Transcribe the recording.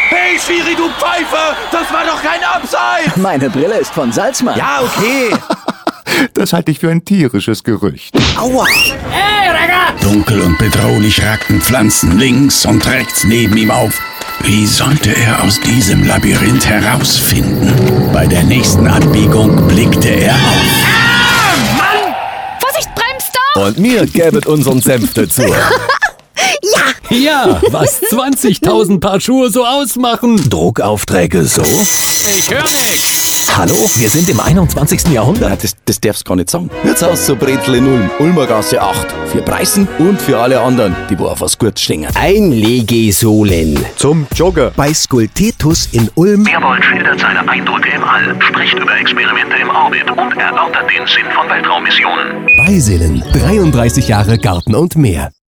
Hey, Schiri, du Pfeife! Das war doch kein Abseits! Meine Brille ist von Salzmann. Ja, okay. Das halte ich für ein tierisches Gerücht. Aua! Dunkel und bedrohlich ragten Pflanzen links und rechts neben ihm auf. Wie sollte er aus diesem Labyrinth herausfinden? Bei der nächsten Abbiegung blickte er auf. Vorsicht, bremst doch! Und mir gäbet unseren Senf dazu. Ja, was 20.000 Paar Schuhe so ausmachen. Druckaufträge so? Ich höre nichts. Hallo, wir sind im 21. Jahrhundert. Das darf's gar nicht sagen. Wirtshaus zur Brezel in Ulm, Ulmergasse 8. Für Preisen und für alle anderen, die wo auf was Gutes stehen. Einlegesohlen. Zum Jogger. Bei Skultetus in Ulm. Berbold schildert seine Eindrücke im All, spricht über Experimente im Orbit und erörtert den Sinn von Weltraummissionen. Beiselen. 33 Jahre Garten und Meer.